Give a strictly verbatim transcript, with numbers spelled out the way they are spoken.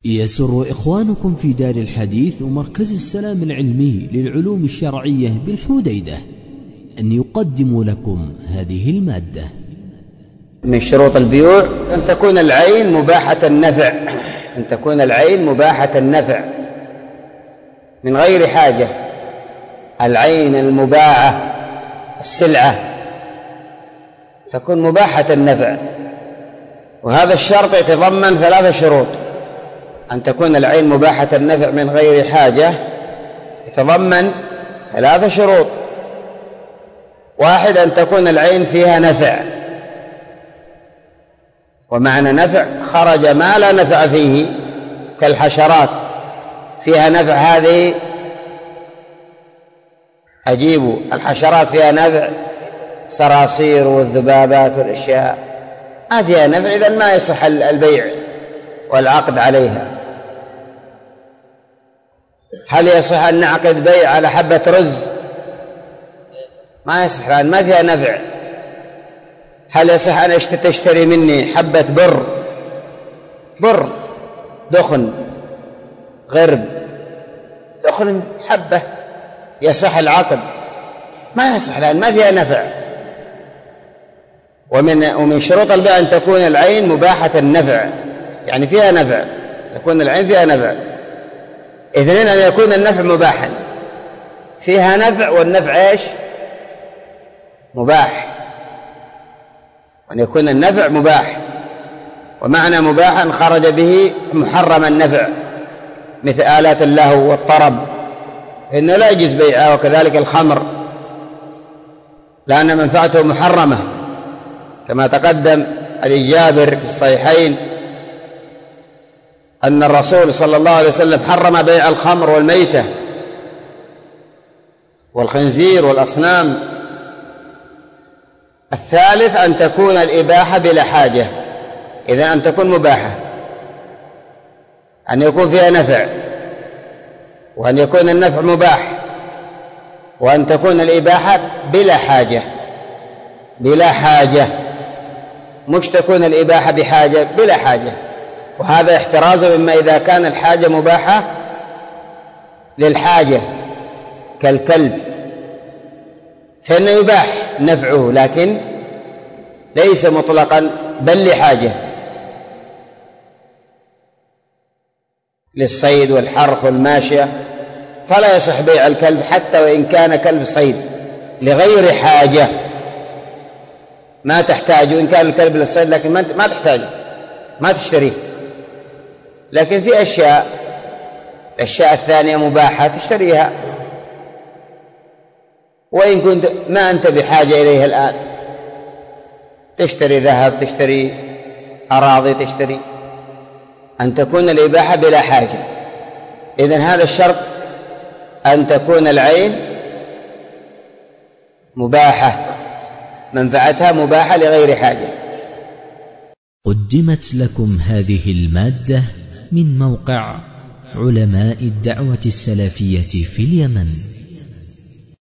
يسر إخوانكم في دار الحديث ومركز السلام العلمي للعلوم الشرعية بالحديدة أن يقدموا لكم هذه المادة. من شروط البيوع أن تكون العين مباحة النفع أن تكون العين مباحة النفع من غير حاجة. العين المباعة السلعة تكون مباحة النفع، وهذا الشرط يتضمن ثلاث شروط. أن تكون العين مباحة النفع من غير حاجة يتضمن ثلاث شروط. واحد، أن تكون العين فيها نفع، ومعنى نفع خرج ما لا نفع فيه كالحشرات فيها نفع، هذه أجيب الحشرات فيها نفع، صراصير والذبابات والأشياء ما فيها نفع، إذن ما يصح البيع والعقد عليها. هل يصح أن نعقد بيع على حبة رز؟ ما يصح لأن ما فيها نفع. هل يصح أن تشتري مني حبة بر بر دخن غرب دخن حبة يصح العقد؟ ما يصح لأن ما فيها نفع. ومن ومن شروط البيع أن تكون العين مباحة النفع، يعني فيها نفع، تكون العين فيها نفع. اثنين، أن يكون النفع مباحا، فيها نفع والنفع ايش؟ مباح. وأن يكون النفع مباح، ومعنى مباحا خرج به محرم النفع مثل آلات اللهو والطرب، إنه لا يجوز بيعها. وكذلك الخمر لأن منفعته محرمة، كما تقدم عن جابر في الصحيحين أن الرسول صلى الله عليه وسلم حرم بيع الخمر والميتة والخنزير والأصنام. الثالث، أن تكون الإباحة بلا حاجة، إذن أن تكون مباحة، أن يكون فيها نفع، وأن يكون النفع مباح، وأن تكون الإباحة بلا حاجة. بلا حاجة، مش تكون الإباحة بحاجة، بلا حاجة. وهذا احتراز مما إذا كان الحاجة مباحة للحاجة كالكلب فإنه يباح نفعه، لكن ليس مطلقا بل لحاجة للصيد والحرث والماشية، فلا يصح بيع الكلب حتى وإن كان كلب صيد لغير حاجة ما تحتاج. وإن كان الكلب للصيد لكن ما تحتاج ما تشتريه. لكن في أشياء الأشياء الثانية مباحة تشتريها، وإن كنت ما أنت بحاجة إليها الآن، تشتري ذهب، تشتري أراضي، تشتري. أن تكون الإباحة بلا حاجة. إذن هذا الشرط، أن تكون العين مباحة، منفعتها مباحة لغير حاجة. قدمت لكم هذه المادة من موقع علماء الدعوة السلفية في اليمن.